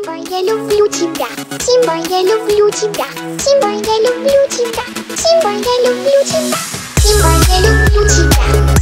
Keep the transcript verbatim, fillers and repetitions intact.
Симба, я люблю тебя. Симба, я люблю тебя. Симба, я люблю тебя. Симба, я люблю тебя. Симба, я люблю тебя.